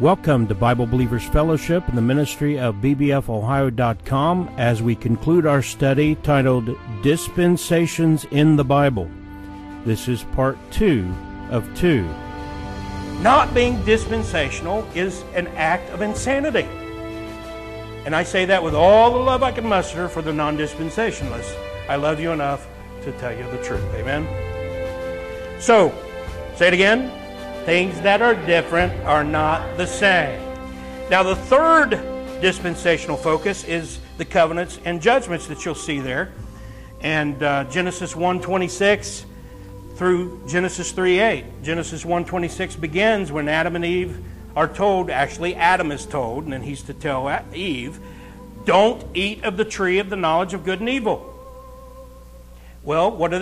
Welcome to Bible Believers Fellowship and the ministry of bbfohio.com as we conclude our study titled Dispensations in the Bible. This is part 2 of 2. Not being dispensational is an act of insanity. And I say that with all the love I can muster for the non-dispensationalists. I love you enough to tell you the truth. Amen? So, say it again. Things that are different are not the same. Now, the third dispensational focus is the covenants and judgments that you'll see there. And Genesis 1:26 through Genesis 3:8. Genesis 1:26 begins when Adam and Eve are told, actually Adam is told, and then he's to tell Eve, don't eat of the tree of the knowledge of good and evil. Well, what do?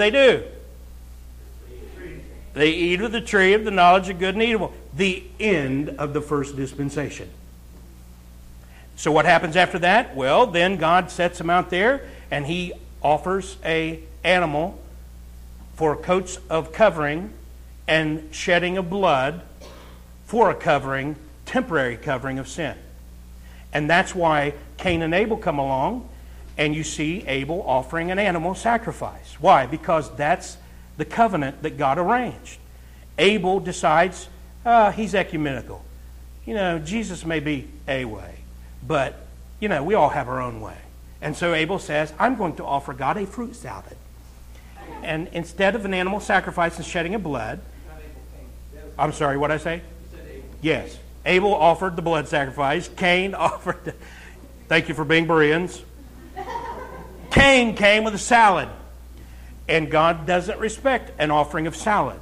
They eat of the tree of the knowledge of good and evil. The end of the first dispensation. So what happens after that? Well, then God sets them out there and He offers an animal for coats of covering and shedding of blood for a covering, temporary covering of sin. And that's why Cain and Abel come along and you see Abel offering an animal sacrifice. Why? Because that's the covenant that God arranged. Abel decides, he's ecumenical. Jesus may be a way, but, we all have our own way. And so Abel says, I'm going to offer God a fruit salad. And instead of an animal sacrifice and shedding of blood, I'm sorry, what did I say? Yes. Abel offered the blood sacrifice. Cain offered, thank you for being Bereans. Cain came with a salad. And God doesn't respect an offering of salad.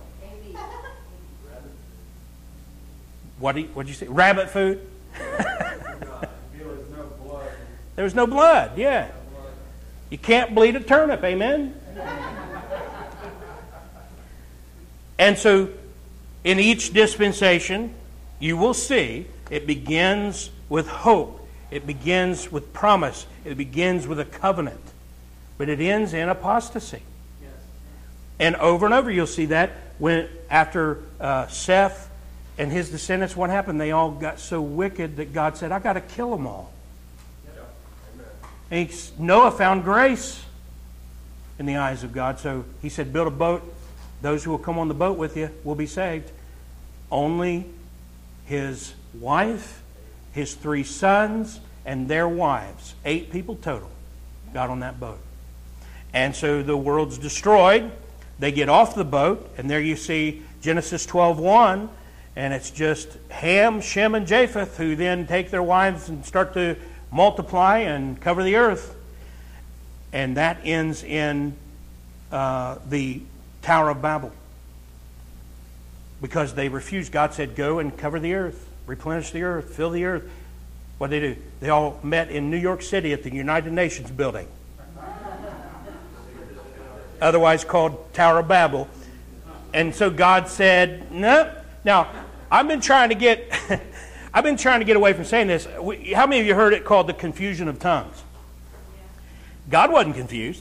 What did you say? Rabbit food? There was no blood, yeah. You can't bleed a turnip, amen? And so, in each dispensation, you will see it begins with hope. It begins with promise. It begins with a covenant. But it ends in apostasy. And over you'll see that when after Seth and his descendants, what happened? They all got so wicked that God said, I got to kill them all. And Noah found grace in the eyes of God. So he said, build a boat. Those who will come on the boat with you will be saved. Only his wife, his 3 sons, and their wives, 8 people total, got on that boat. And so the world's destroyed. They get off the boat, and there you see Genesis 12:1, and it's just Ham, Shem, and Japheth who then take their wives and start to multiply and cover the earth. And that ends in the Tower of Babel. Because they refused. God said, go and cover the earth, replenish the earth, fill the earth. What did they do? They all met in New York City at the United Nations building. Otherwise called Tower of Babel. And so God said, no. Now, I've been trying to get away from saying this. How many of you heard it called the confusion of tongues? God wasn't confused.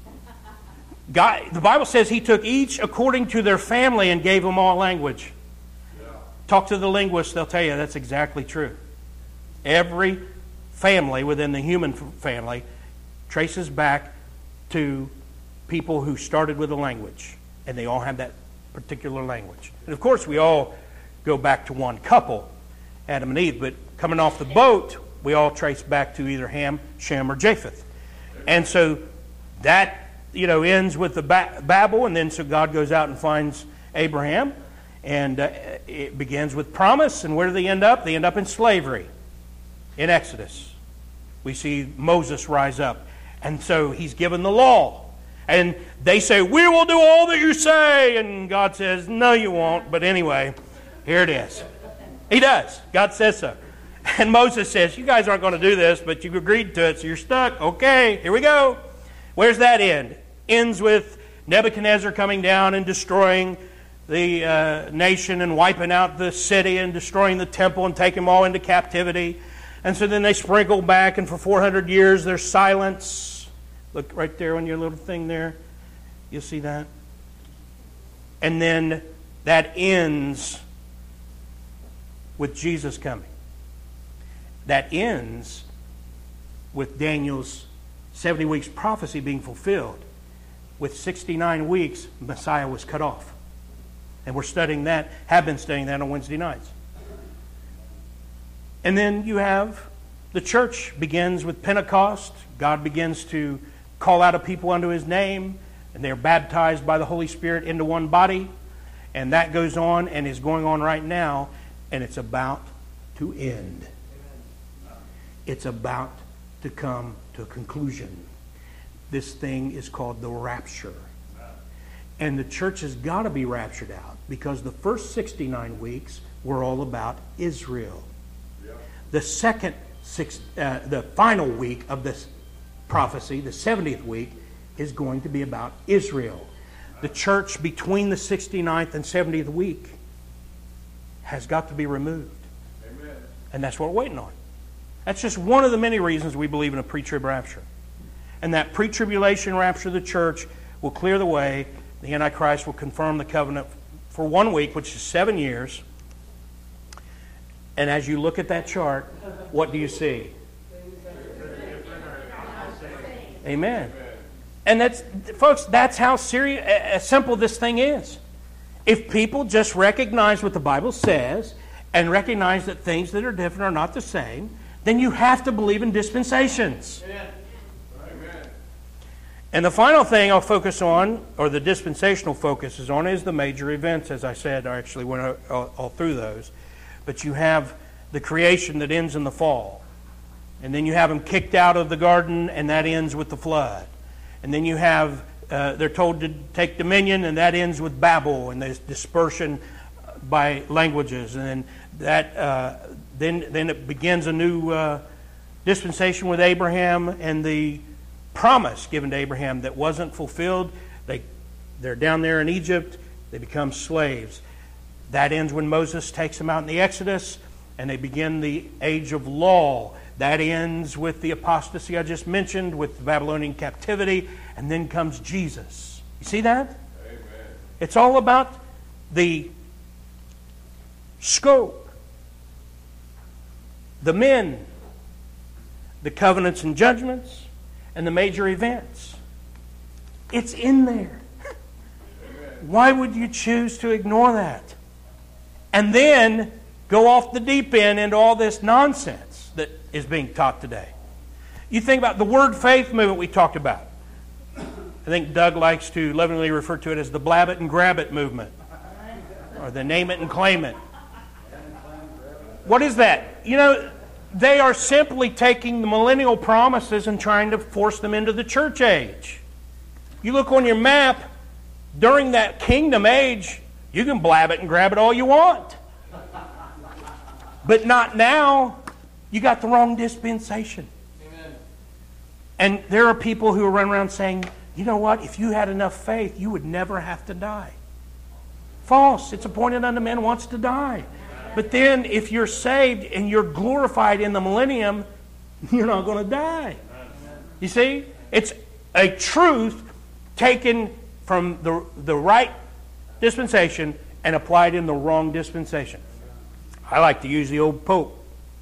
The Bible says He took each according to their family and gave them all language. Talk to the linguists, they'll tell you that's exactly true. Every family within the human family traces back to people who started with a language, and they all have that particular language. And of course, we all go back to one couple, Adam and Eve, but coming off the boat, we all trace back to either Ham, Shem, or Japheth. And so that, ends with the Babel, and then so God goes out and finds Abraham, and it begins with promise, and where do they end up? They end up in slavery in Exodus. We see Moses rise up, and so he's given the law. And they say, we will do all that you say. And God says, no, you won't. But anyway, here it is. He does. God says so. And Moses says, you guys aren't going to do this, but you've agreed to it, so you're stuck. Okay, here we go. Where's that end? Ends with Nebuchadnezzar coming down and destroying the nation and wiping out the city and destroying the temple and taking them all into captivity. And so then they sprinkle back, and for 400 years there's silence. Look right there on your little thing there. You'll see that. And then that ends with Jesus coming. That ends with Daniel's 70 weeks prophecy being fulfilled. With 69 weeks, Messiah was cut off. And we're studying that, have been studying that on Wednesday nights. And then you have the church begins with Pentecost. God begins to call out a people unto His name, and they're baptized by the Holy Spirit into one body. And that goes on and is going on right now, and it's about to end. It's about to come to a conclusion. This thing is called the rapture. And the church has got to be raptured out, because the first 69 weeks were all about Israel. The the final week of this prophecy, the 70th week, is going to be about Israel. The church between the 69th and 70th week has got to be removed. Amen. And that's what we're waiting on. That's just one of the many reasons we believe in a pre-trib rapture. And that pre-tribulation rapture of the church will clear the way. The Antichrist will confirm the covenant for 1 week, which is 7 years. And as you look at that chart, what do you see? Amen. And that's, folks, that's how simple this thing is. If people just recognize what the Bible says and recognize that things that are different are not the same, then you have to believe in dispensations. Amen. And the final thing I'll focus on, or the dispensational focus is on, is the major events. As I said, I actually went all through those. But you have the creation that ends in the fall. And then you have them kicked out of the garden, and that ends with the flood. And then you have, they're told to take dominion, and that ends with Babel, and there's dispersion by languages. And then then it begins a new dispensation with Abraham, and the promise given to Abraham that wasn't fulfilled. They're down there in Egypt. They become slaves. That ends when Moses takes them out in the Exodus, and they begin the age of law. That ends with the apostasy I just mentioned, with the Babylonian captivity, and then comes Jesus. You see that? Amen. It's all about the scope, the men, the covenants and judgments, and the major events. It's in there. Amen. Why would you choose to ignore that? And then go off the deep end into all this nonsense that is being taught today. You think about the word faith movement we talked about. I think Doug likes to lovingly refer to it as the blab it and grab it movement, or the name it and claim it. What is that? You know, they are simply taking the millennial promises and trying to force them into the church age. You look on your map, during that kingdom age, you can blab it and grab it all you want. But not now. You got the wrong dispensation. Amen. And there are people who are running around saying, you know what, if you had enough faith, you would never have to die. False. It's appointed unto men once to die. But then if you're saved and you're glorified in the millennium, you're not going to die. You see? It's a truth taken from the right dispensation and applied in the wrong dispensation. I like to use the old Pope.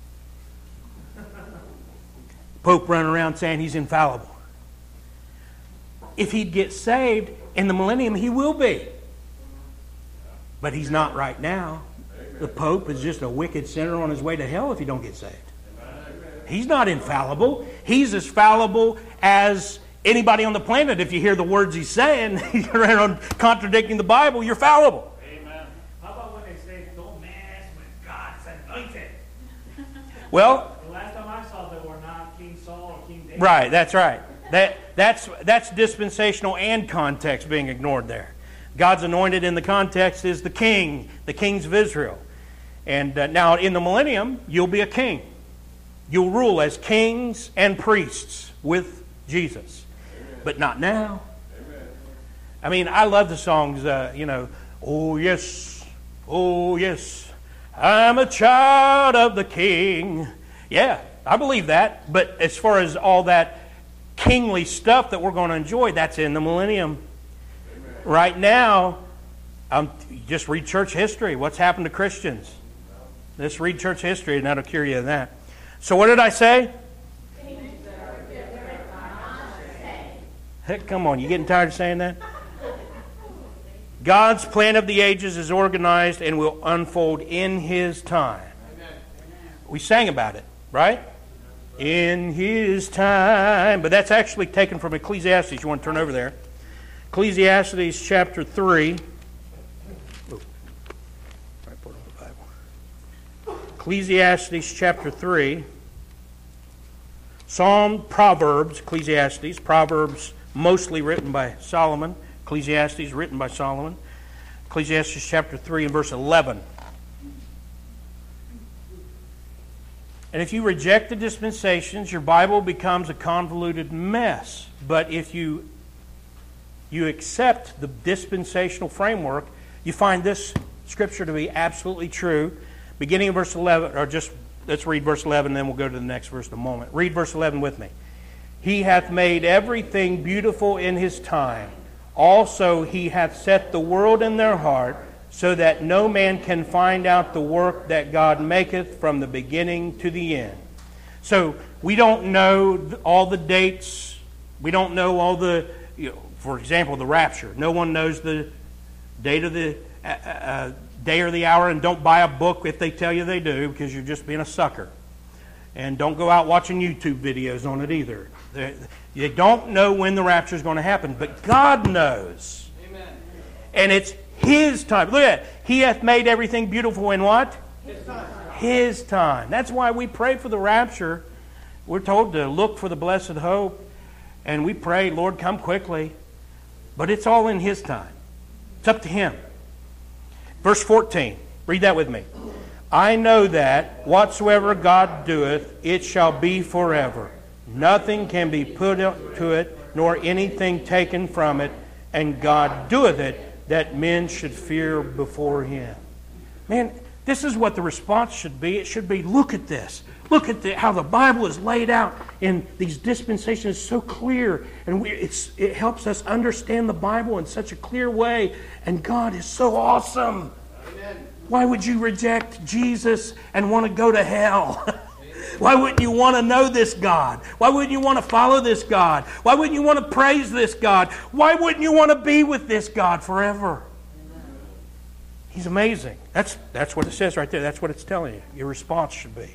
Pope running around saying he's infallible. If he'd get saved in the millennium, he will be. But he's not right now. The Pope is just a wicked sinner on his way to hell if he don't get saved. He's not infallible. He's as fallible as anybody on the planet. If you hear the words he's saying, you're around contradicting the Bible, you're fallible. Amen. How about when they say, don't mess with God's anointed? Well, the last time I saw that were not King Saul or King David. Right, that's right. That's dispensational and context being ignored there. God's anointed in the context is the king, the kings of Israel. And now in the millennium, you'll be a king. You'll rule as kings and priests with Jesus. Amen. But not now. Amen. I mean, I love the songs, oh yes, I'm a child of the king. Yeah, I believe that. But as far as all that kingly stuff that we're going to enjoy, that's in the millennium. Amen. Right now, just read church history. What's happened to Christians? Let's read church history and that'll cure you of that. So what did I say? Heck, come on, you getting tired of saying that? God's plan of the ages is organized and will unfold in His time. We sang about it, right? In His time. But that's actually taken from Ecclesiastes. You want to turn over there. Ecclesiastes chapter 3. Ecclesiastes chapter 3. Psalm, Proverbs, Ecclesiastes. Proverbs mostly written by Solomon. Ecclesiastes written by Solomon. Ecclesiastes chapter 3 and verse 11. And if you reject the dispensations, your Bible becomes a convoluted mess. But if you accept the dispensational framework, you find this scripture to be absolutely true. Beginning of verse 11, or just let's read verse 11, and then we'll go to the next verse in a moment. Read verse 11 with me. He hath made everything beautiful in His time. Also He hath set the world in their heart, so that no man can find out the work that God maketh from the beginning to the end. So we don't know all the dates. We don't know all the, for example, the rapture. No one knows the date of the day or the hour, and don't buy a book if they tell you they do, because you're just being a sucker. And don't go out watching YouTube videos on it either. You don't know when the rapture is going to happen, but God knows. Amen. And it's His time. Look at it. He hath made everything beautiful in what? His time. His time. That's why we pray for the rapture. We're told to look for the blessed hope. And we pray, Lord, come quickly. But it's all in His time. It's up to Him. Verse 14. Read that with me. I know that whatsoever God doeth, it shall be forever. Nothing can be put to it, nor anything taken from it. And God doeth it, that men should fear before Him. Man, this is what the response should be. It should be, look at this. Look at how the Bible is laid out in these dispensations. It's so clear. And it helps us understand the Bible in such a clear way. And God is so awesome. Amen. Why would you reject Jesus and want to go to hell? Why wouldn't you want to know this God? Why wouldn't you want to follow this God? Why wouldn't you want to praise this God? Why wouldn't you want to be with this God forever? He's amazing. That's what it says right there. That's what it's telling you. Your response should be.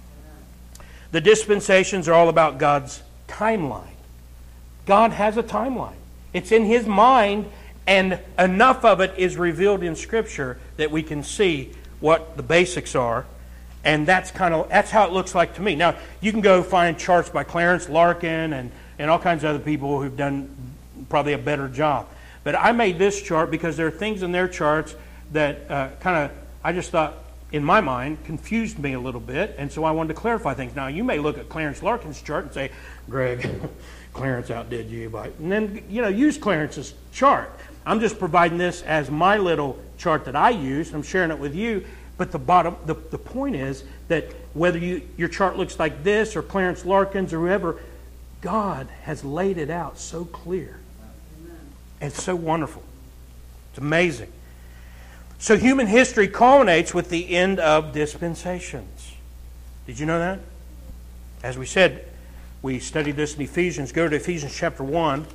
The dispensations are all about God's timeline. God has a timeline. It's in His mind, and enough of it is revealed in Scripture that we can see what the basics are. And that's how it looks like to me. Now, you can go find charts by Clarence Larkin and all kinds of other people who've done probably a better job. But I made this chart because there are things in their charts that I just thought, in my mind, confused me a little bit. And so I wanted to clarify things. Now, you may look at Clarence Larkin's chart and say, Greg, Clarence outdid you. And then, use Clarence's chart. I'm just providing this as my little chart that I use. I'm sharing it with you. But the point is that whether your chart looks like this or Clarence Larkin's or whoever, God has laid it out so clear. Amen. It's so wonderful. It's amazing. So human history culminates with the end of dispensations. Did you know that? As we said, we studied this in Ephesians. Go to Ephesians chapter 1.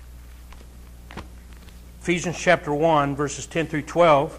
Ephesians chapter 1, verses 10 through 12.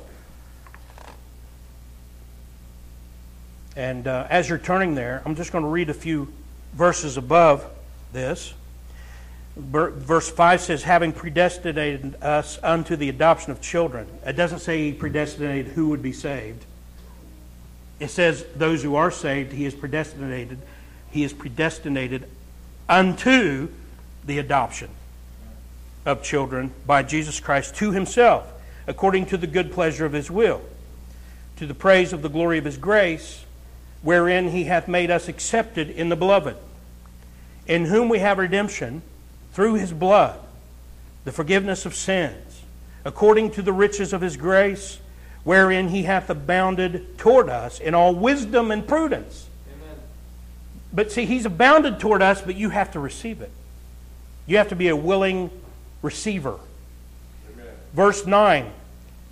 And as you're turning there, I'm just going to read a few verses above this. Verse 5 says, having predestinated us unto the adoption of children. It doesn't say He predestinated who would be saved. It says those who are saved, He is predestinated. He is predestinated unto the adoption of children by Jesus Christ to Himself, according to the good pleasure of His will, to the praise of the glory of His grace, wherein He hath made us accepted in the Beloved, in whom we have redemption through His blood, the forgiveness of sins, according to the riches of His grace, wherein He hath abounded toward us in all wisdom and prudence. Amen. But see, He's abounded toward us, but you have to receive it. You have to be a willing receiver. Amen. Verse 9,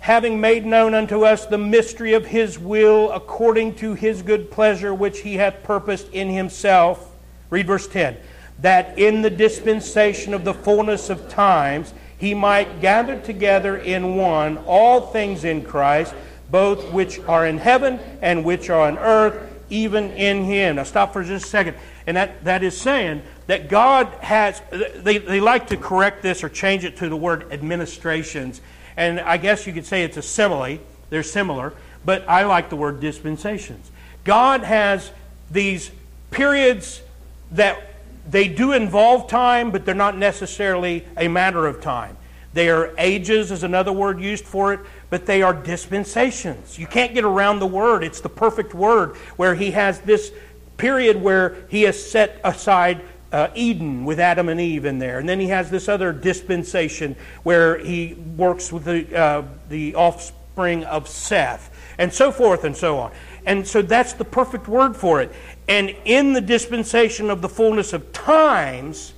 having made known unto us the mystery of His will, according to His good pleasure, which He hath purposed in Himself. Read verse 10. That in the dispensation of the fullness of times He might gather together in one all things in Christ, both which are in heaven and which are on earth, even in Him. Now stop for just a second. And that is saying that God has, they like to correct this or change it to the word administrations. And I guess you could say it's a simile. They're similar. But I like the word dispensations. God has these periods that they do involve time, but they're not necessarily a matter of time. They are ages, is another word used for it, but they are dispensations. You can't get around the word. It's the perfect word where He has this period where He has set aside Eden with Adam and Eve in there. And then He has this other dispensation where He works with the offspring of Seth, and so forth and so on. And so that's the perfect word for it. And in the dispensation of the fullness of times,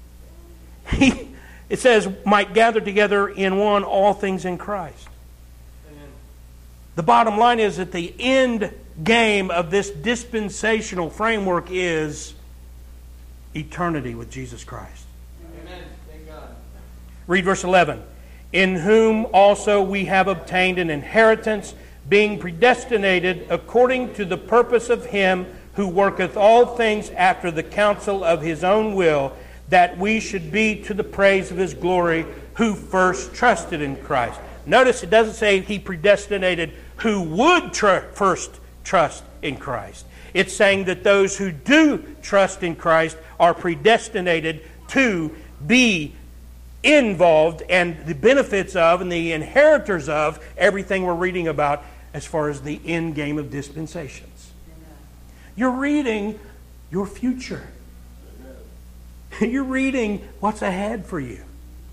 it says, might gather together in one all things in Christ. Amen. The bottom line is that the end game of this dispensational framework is eternity with Jesus Christ. Amen. Thank God. Read verse 11. In whom also we have obtained an inheritance, being predestinated according to the purpose of Him who worketh all things after the counsel of His own will, that we should be to the praise of His glory, who first trusted in Christ. Notice it doesn't say He predestinated who would first trust in Christ. It's saying that those who do trust in Christ are predestinated to be involved and the benefits of and the inheritors of everything we're reading about as far as the end game of dispensations. Amen. You're reading your future. Amen. You're reading what's ahead for you.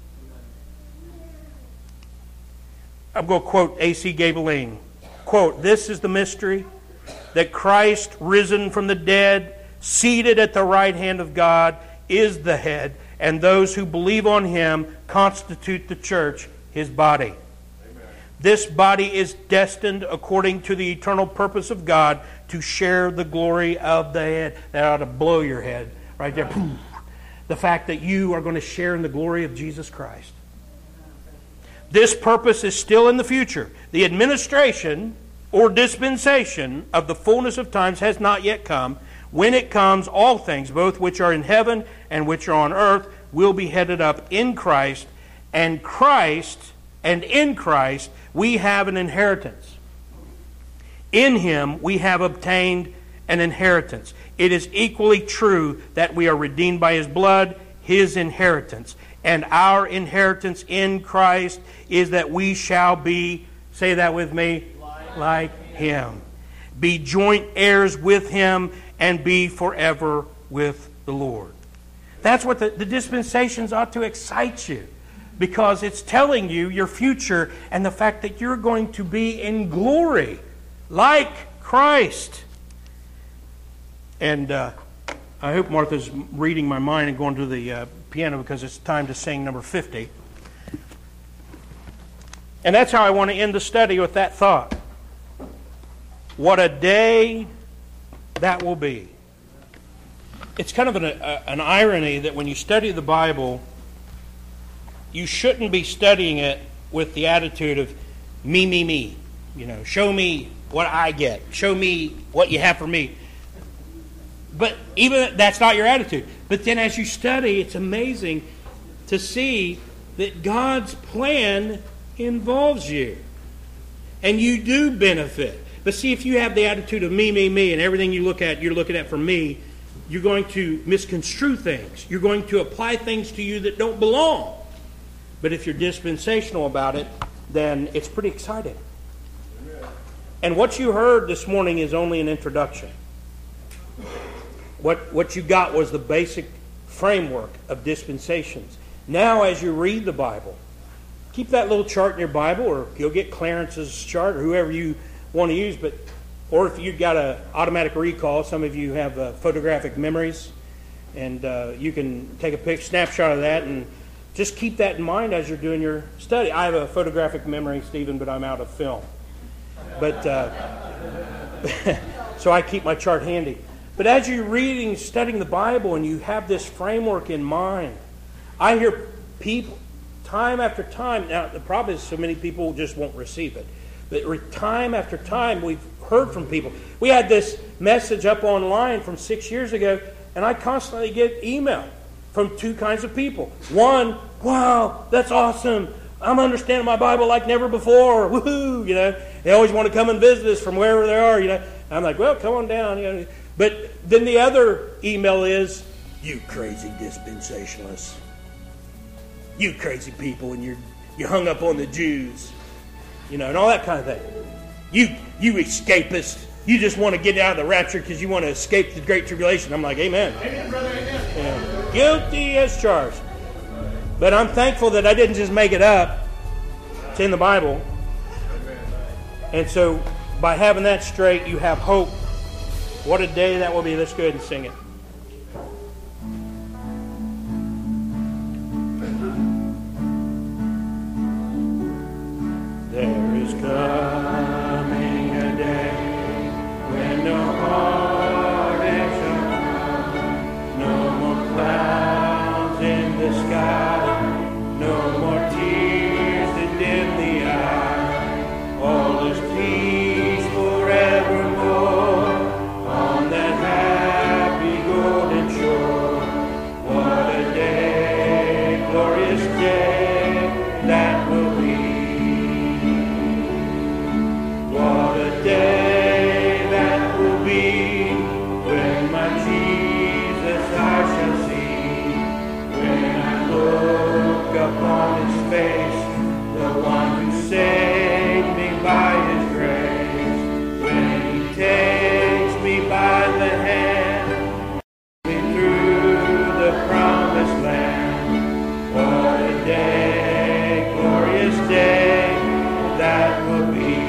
I'm going to quote A.C. Gaebelein. Quote, "This is the mystery, that Christ, risen from the dead, seated at the right hand of God, is the head, and those who believe on Him constitute the church, His body. Amen. This body is destined, according to the eternal purpose of God, to share the glory of the head." That ought to blow your head right there. The fact that you are going to share in the glory of Jesus Christ. This purpose is still in the future. The administration or dispensation of the fullness of times has not yet come. When it comes, all things, both which are in heaven and which are on earth, will be headed up in Christ, and in Christ we have an inheritance. In Him we have obtained an inheritance. It is equally true that we are redeemed by His blood, His inheritance. And our inheritance in Christ is that we shall be, say that with me, like Him. Be joint heirs with Him and be forever with the Lord. That's what the dispensations ought to excite you, because it's telling you your future and the fact that you're going to be in glory like Christ. And I hope Martha's reading my mind and going to the piano, because it's time to sing number 50. And that's how I want to end the study, with that thought. What a day that will be. It's kind of an irony that when you study the Bible, you shouldn't be studying it with the attitude of me, me, me. You know, show me what I get. Show me what you have for me. But even that's not your attitude. But then as you study, it's amazing to see that God's plan involves you. And you do benefit. But see, if you have the attitude of me, me, me, and everything you look at, you're looking at for me, you're going to misconstrue things. You're going to apply things to you that don't belong. But if you're dispensational about it, then it's pretty exciting. And what you heard this morning is only an introduction. What you got was the basic framework of dispensations. Now, as you read the Bible, keep that little chart in your Bible, or you'll get Clarence's chart, or whoever you want to use. Or if you've got an automatic recall, some of you have photographic memories, and you can take a snapshot of that and just keep that in mind as you're doing your study. I have a photographic memory, Stephen, but I'm out of film. But so I keep my chart handy. But as you're reading, studying the Bible, and you have this framework in mind, I hear people time after time. Now, the problem is so many people just won't receive it. But time after time, we've heard from people. We had this message up online from 6 years ago, and I constantly get email from two kinds of people. One, wow, that's awesome. I'm understanding my Bible like never before. Woohoo! You know, they always want to come and visit us from wherever they are. You know, I'm like, well, come on down. You know, but then the other email is, you crazy dispensationalists, you crazy people, and you're hung up on the Jews, you know, and all that kind of thing. You escapists, you just want to get out of the rapture because you want to escape the Great Tribulation. I'm like, amen. Amen, brother, amen. Yeah. Guilty as charged. But I'm thankful that I didn't just make it up. It's in the Bible. And so by having that straight, you have hope. What a day that will be. Let's go ahead and sing it. There is coming a day when no heartache shall come, no more clouds in the sky, no more tears to dim the eye. All is peace forevermore on that happy golden shore. What a day, glorious day that will be. What a day that will be when my Jesus I shall see. When I look upon His face, the one who saved me by His grace. When He takes me by the hand, me through the promised land. What a day, glorious day that will be.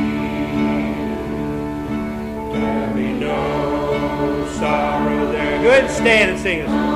There'll be no sorrow there. Go ahead and stand and sing us.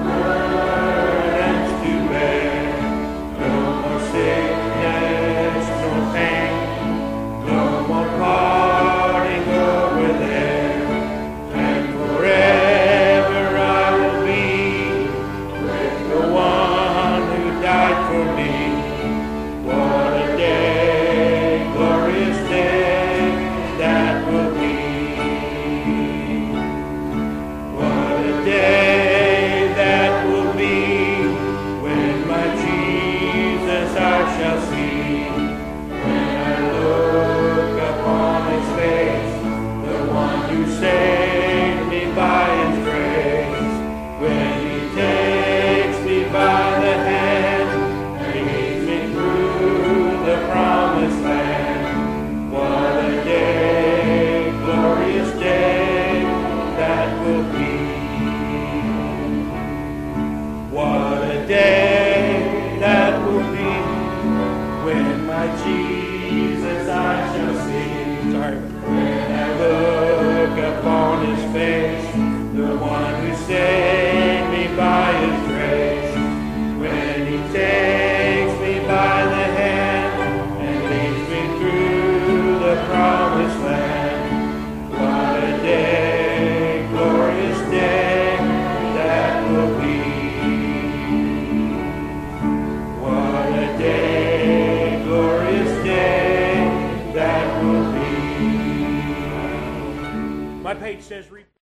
My page says,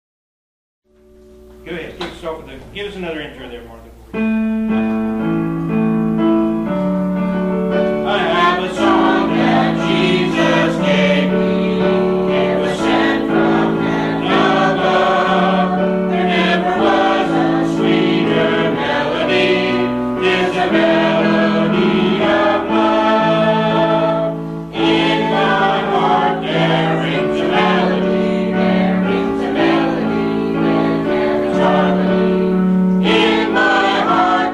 go ahead, give us another intro there, Martha. I have a song that Jesus gave me. It was sent from heaven above. There never was a sweeter melody. It's a melody of love. In my heart there rings a melody. Harmony in my heart.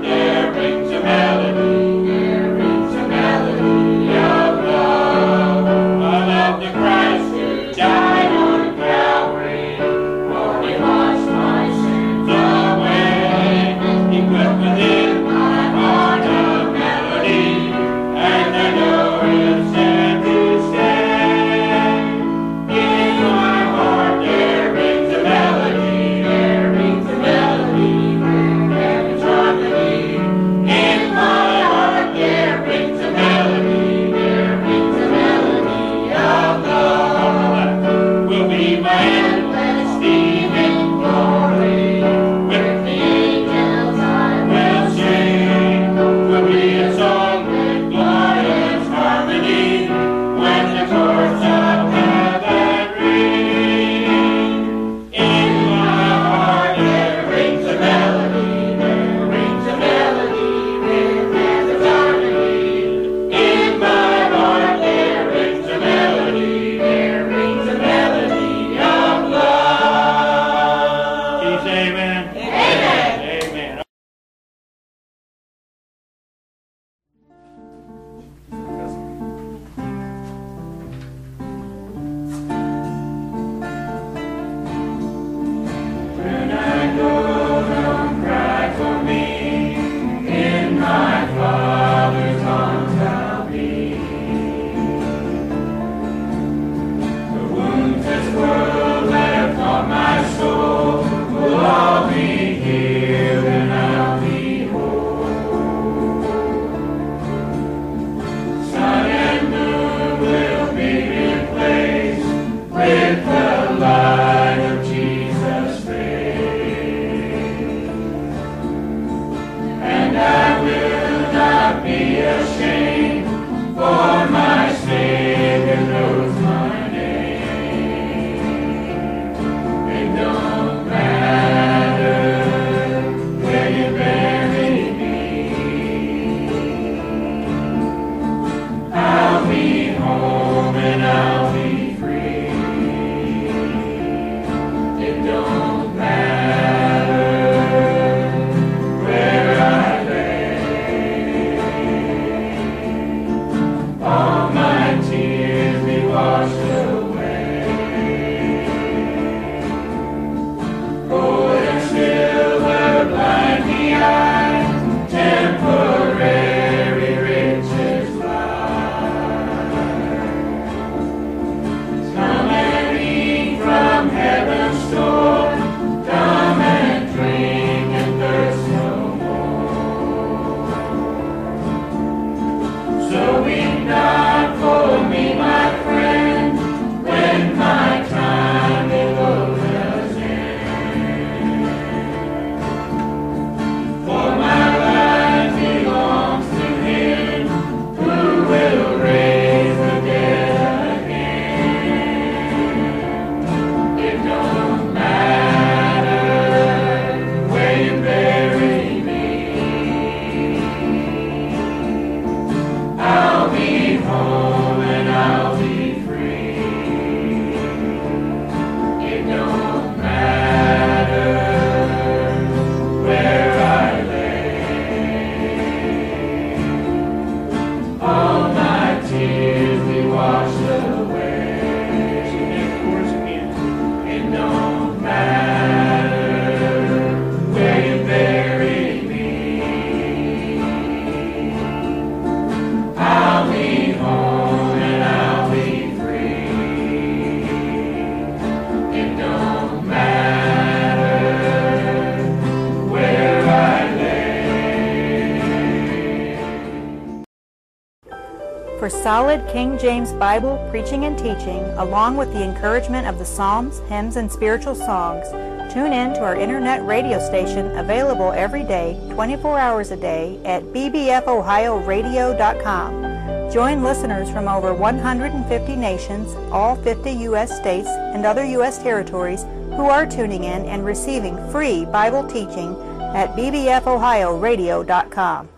For solid King James Bible preaching and teaching, along with the encouragement of the Psalms, hymns, and spiritual songs, tune in to our internet radio station available every day, 24 hours a day at bbfohioradio.com. Join listeners from over 150 nations, all 50 U.S. states, and other U.S. territories who are tuning in and receiving free Bible teaching at bbfohioradio.com.